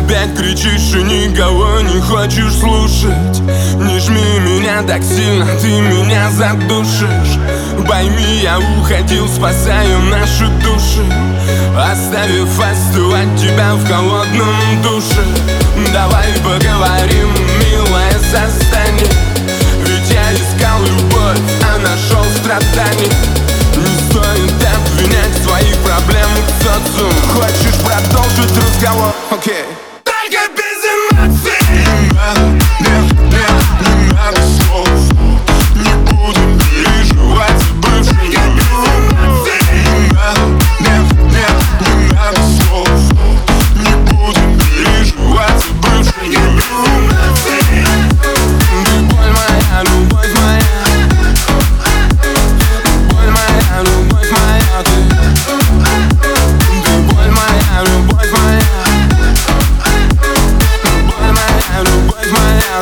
опять кричишь и никого не хочешь слушать. Не жми меня так сильно, ты меня задушишь. Пойми, я уходил, спасаю наши души, оставив остывать тебя в холодном душе. Давай поговорим, милое создание, ведь я искал любовь, а нашел страдания. Не стоит обвинять свои проблемы в социум. Хочешь продолжить разговор? Окей. Только без эмоций. Не надо слов. Не будем переживать за бывший любовь. Не надо слов. Не будем переживать за бывший любовь. Ты боль моя, любовь моя. Боль моя, любовь моя, ты боль моя, любовь моя. Боль моя, любовь моя,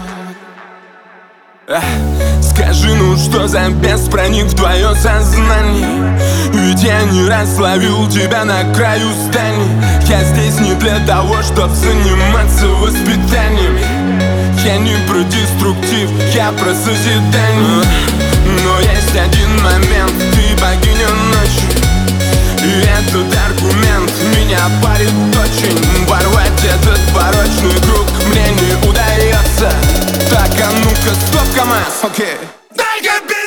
Скажи, ну что за бес проник в твое сознание? Ведь я не раз ловил тебя на краю здания. Я здесь не для того, чтоб заниматься воспитанием. Я не про деструктив, я про созидание. Но есть один момент, ты богиня ночи, и этот аргумент меня парит очень. Порвать этот порочный круг мне не удается. Так, а ну-ка, стоп, КамАЗ, окей.